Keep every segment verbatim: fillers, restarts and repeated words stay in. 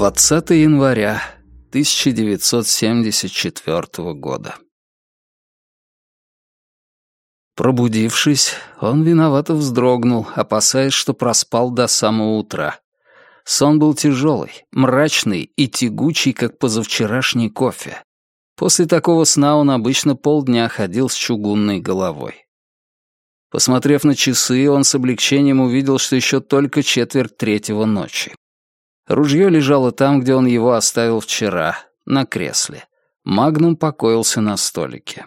двадцатого января тысяча девятьсот семьдесят четвёртого года. Пробудившись, он виновато вздрогнул, опасаясь, что проспал до самого утра. Сон был тяжелый, мрачный и тягучий, как позавчерашний кофе. После такого сна он обычно полдня ходил с чугунной головой. Посмотрев на часы, он с облегчением увидел, что еще только четверть третьего ночи. Ружье лежало там, где он его оставил вчера, на кресле. Магнум покоился на столике.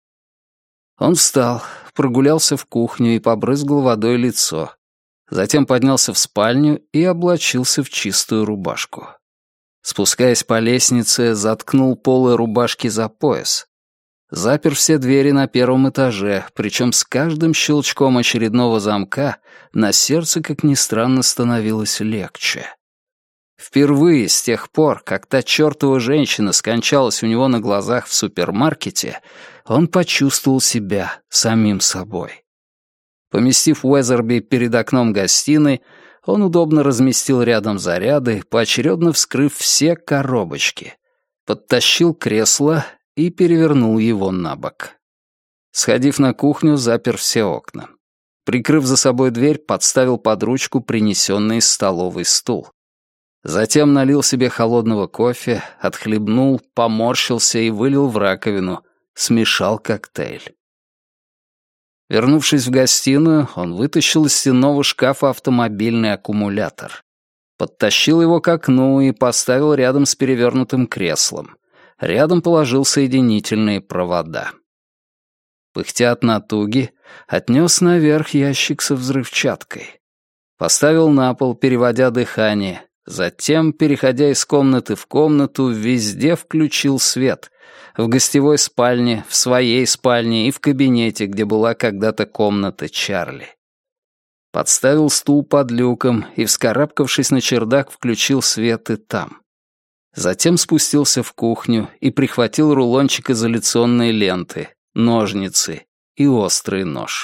Он встал, прогулялся в кухню и побрызгал водой лицо. Затем поднялся в спальню и облачился в чистую рубашку. Спускаясь по лестнице, заткнул полы рубашки за пояс. Запер все двери на первом этаже, причем с каждым щелчком очередного замка на сердце, как ни странно, становилось легче. Впервые с тех пор, как та чертова женщина скончалась у него на глазах в супермаркете, он почувствовал себя самим собой. Поместив Уэзерби перед окном гостиной, он удобно разместил рядом заряды, поочередно вскрыв все коробочки, подтащил кресло и перевернул его на бок. Сходив на кухню, запер все окна. Прикрыв за собой дверь, подставил под ручку принесенный из столовой стул. Затем налил себе холодного кофе, отхлебнул, поморщился и вылил в раковину, смешал коктейль. Вернувшись в гостиную, он вытащил из стенного шкафа автомобильный аккумулятор. Подтащил его к окну и поставил рядом с перевернутым креслом. Рядом положил соединительные провода. Пыхтя от натуги, отнес наверх ящик со взрывчаткой. Поставил на пол, переводя дыхание. Затем, переходя из комнаты в комнату, везде включил свет. В гостевой спальне, в своей спальне и в кабинете, где была когда-то комната Чарли. Подставил стул под люком и, вскарабкавшись на чердак, включил свет и там. Затем спустился в кухню и прихватил рулончик изоляционной ленты, ножницы и острый нож.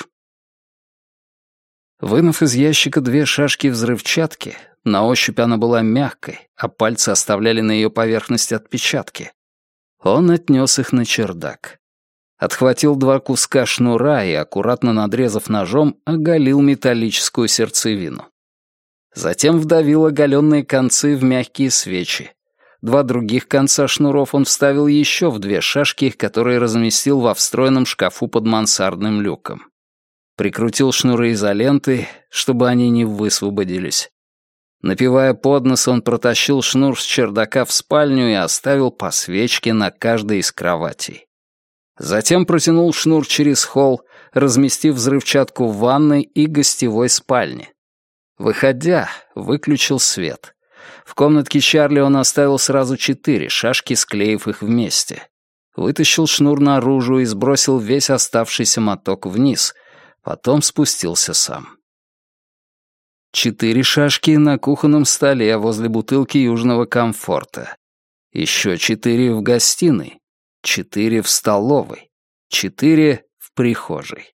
Вынув из ящика две шашки взрывчатки, на ощупь она была мягкой, а пальцы оставляли на ее поверхности отпечатки, он отнес их на чердак. Отхватил два куска шнура и, аккуратно надрезав ножом, оголил металлическую сердцевину. Затем вдавил оголенные концы в мягкие свечи. Два других конца шнуров он вставил еще в две шашки, которые разместил во встроенном шкафу под мансардным люком. Прикрутил шнуры изолентой, чтобы они не высвободились. Напевая под нос, он протащил шнур с чердака в спальню и оставил по свечке на каждой из кроватей. Затем протянул шнур через холл, разместив взрывчатку в ванной и гостевой спальне. Выходя, выключил свет. В комнатке Чарли он оставил сразу четыре шашки, склеив их вместе. Вытащил шнур наружу и сбросил весь оставшийся моток вниз, потом спустился сам. Четыре шашки на кухонном столе возле бутылки Южного комфорта. Еще четыре в гостиной. Четыре в столовой. Четыре в прихожей.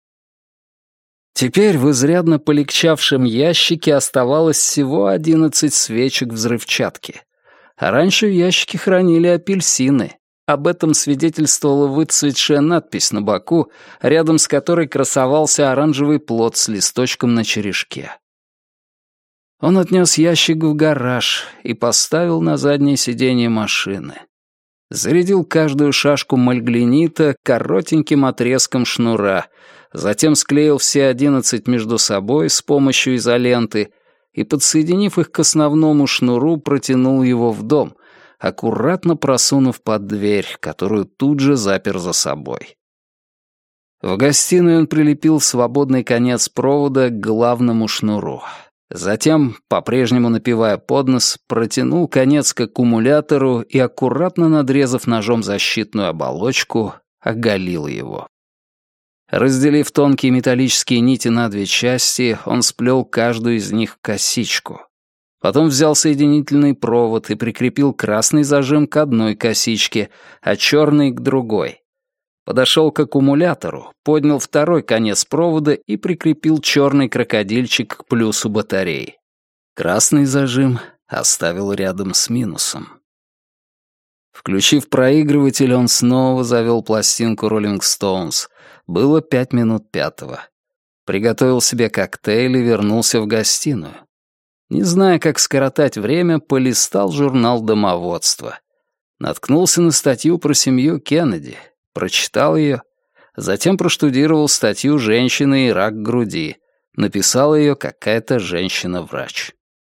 Теперь в изрядно полегчавшем ящике оставалось всего одиннадцать свечек взрывчатки. А раньше в ящике хранили апельсины. Об этом свидетельствовала выцветшая надпись на боку, рядом с которой красовался оранжевый плод с листочком на черешке. Он отнес ящик в гараж и поставил на заднее сиденье машины. Зарядил каждую шашку мальглинита коротеньким отрезком шнура, затем склеил все одиннадцать между собой с помощью изоленты и, подсоединив их к основному шнуру, протянул его в дом, аккуратно просунув под дверь, которую тут же запер за собой. В гостиной он прилепил свободный конец провода к главному шнуру. Затем, по-прежнему напевая под нос, протянул конец к аккумулятору и, аккуратно надрезав ножом защитную оболочку, оголил его. Разделив тонкие металлические нити на две части, он сплел каждую из них в косичку. Потом взял соединительный провод и прикрепил красный зажим к одной косичке, а черный — к другой. Подошел к аккумулятору, поднял второй конец провода и прикрепил черный крокодильчик к плюсу батареи. Красный зажим оставил рядом с минусом. Включив проигрыватель, он снова завел пластинку «Роллинг Стоунс». Было пять минут пятого. Приготовил себе коктейль и вернулся в гостиную. Не зная, как скоротать время, полистал журнал домоводства. Наткнулся на статью про семью Кеннеди, прочитал ее, затем проштудировал статью «Женщины и рак груди». Написала ее какая-то женщина-врач.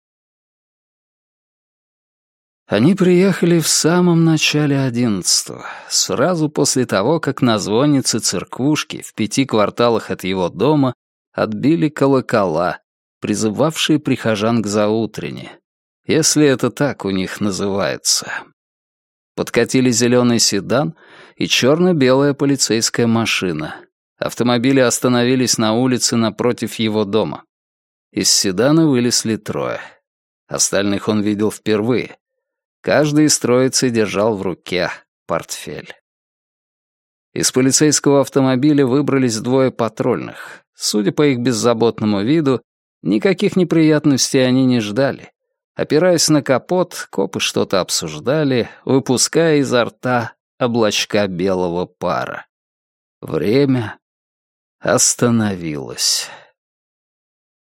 Они приехали в самом начале одиннадцатого, сразу после того, как на звоннице церквушки в пяти кварталах от его дома отбили колокола, призывавшие прихожан к заутрене, если это так у них называется. Подкатили зеленый седан и черно-белая полицейская машина. Автомобили остановились на улице напротив его дома. Из седана вылезли трое. Остальных он видел впервые. Каждый из троицы держал в руке портфель. Из полицейского автомобиля выбрались двое патрульных. Судя по их беззаботному виду, никаких неприятностей они не ждали. Опираясь на капот, копы что-то обсуждали, выпуская изо рта облачка белого пара. Время остановилось.